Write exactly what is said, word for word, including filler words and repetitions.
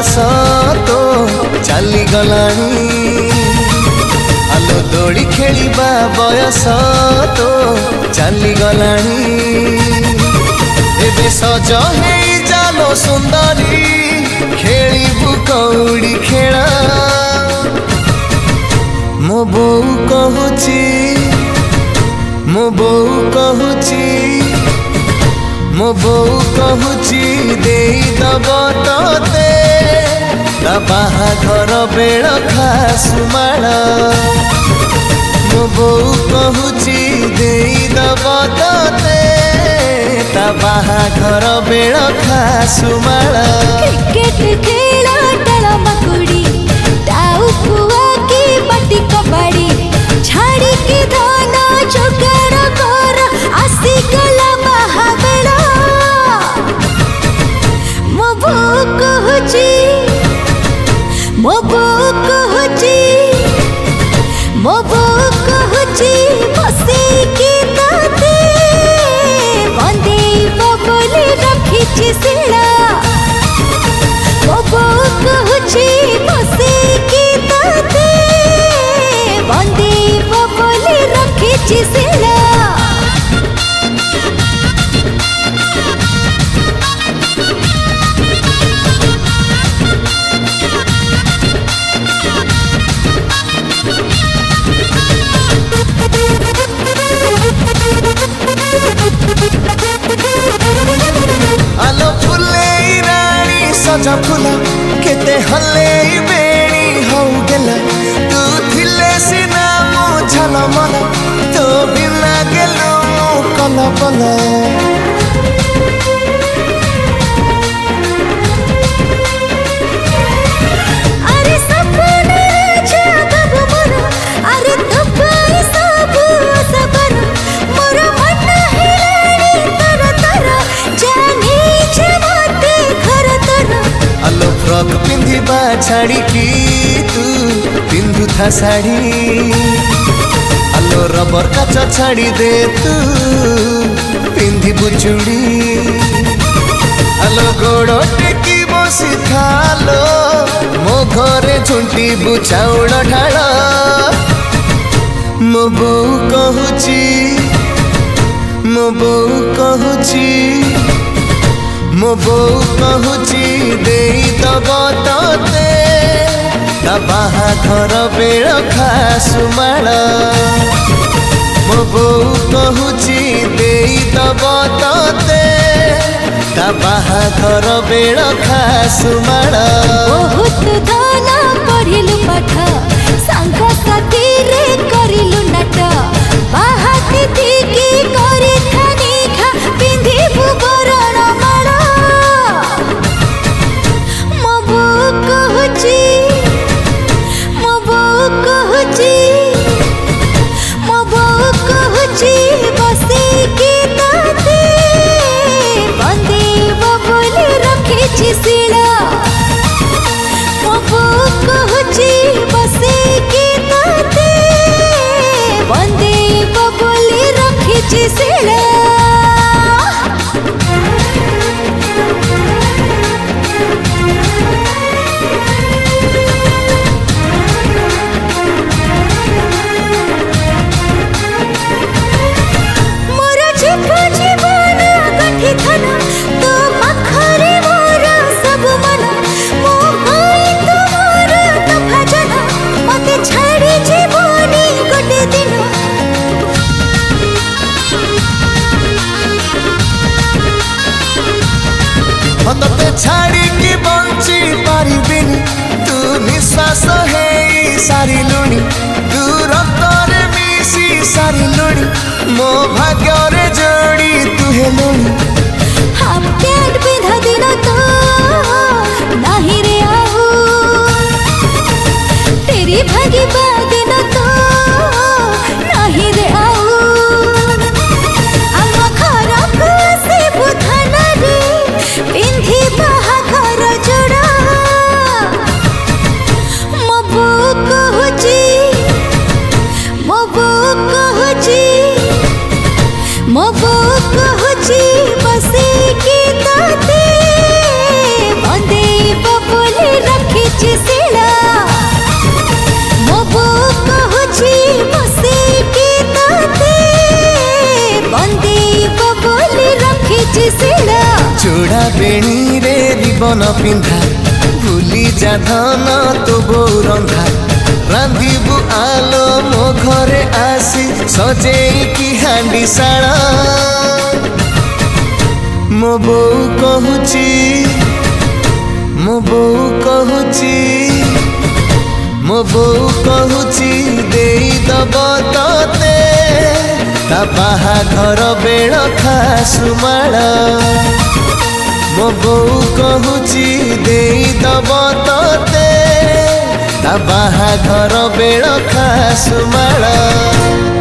बयस तो चली गलानी आलो दोड़ी खेलिबा बयस तो चली गलानी एबे सज हेई जालो सुंदरी खेलिबु कौड़ी खेला मो बोऊ कहूची मो बोऊ कहूची मो बोऊ कहूची देई दब तोते ता बाहाघर बेल खासु माल मो बोऊ कहूची देई दब तोते ता बाहाघर बेल खासु माल क्रिकेट खेला टला मकुड़ी टाउ कुआ की बटी कबाड़ी छाड़ी के दाना जोगाड़ कर आसी गला महाबेला मो बोऊ कहूची मो बोऊ कहूची मो बोऊ कहूची बसे की ताते बंदे बबली रखी सिला मो बोऊ कहूची बसे की ताते बंदे बबली रखी सिला आलो फुले रानी सजा फुला केते हले बेणी हो गेला तू थिले सिना मो झलमल तो बिना गेलो कला बला अरे सपना जागब मोर अरे तबाई सब सबर मोर मन हिलानी तर तर जानी जमाते घर तर आलो फ्रॉक पिंधिबा छाड़ी की तू पिंधु था साड़ी आलो रबर काच छाड़ी दे तू पिंधिबु चूड़ी आलो गोड़ टेकी बसी थालो मो घरे झुंटी बुचाउड़ ढाल मो बोऊ कहूची मो बोऊ कहूची मो बोऊ कहूची देई दब तोते ता बाहाघर बेल खासु माल मो बोऊ कहूची देई दब तोते ता बाहाघर बेल खासु माल बहुत दाना पढ़िलु पाठ सांग साथी रे करिलु नाट बाहाती दिकी करी थानी खा पिंधी बुबरण माल मो बोऊ कहूची मो बोऊ कहूची मो बोऊ कहूची बसे की ताते बंदे बबली रखी सिला मो बोऊ कहूची बसे की ताते बंदे बबली रखी सिला मोर जीव जीवन गठी थन तो पाखरे मोर सब मन मो भाई तुमर तो भजन मते छाड़ी जीवनी गोटे दिन तते छाड़ी की बंची पारिबिनी तू निश्वास हेई सारिलुणी तू रक्तरे मिसी सारिलुणी मो भाग्यरे जोड़ी तू हेलुणी हम प्यार बिधा दिन तो नाही रे आऊ तेरी भागी दिन तो नाही रे आऊ आम घर को से बुधन रे पिंधी बाहाघर जोड़ा मो बोऊ कहूची मो बोऊ कहूची मो बोऊ कहूची पिंधा भूली जा धन तो बो रंधा रांधिबु आलो मो घरे आसी सजेई की हांडी साड़ा मो बो कहूची मो बो कहूची मो बो कहूची देई दब तते ता बाहाघर बेल खासु माड़ मो बो कहूची देई दब तते ता बाहाघर बेल खासु माड़।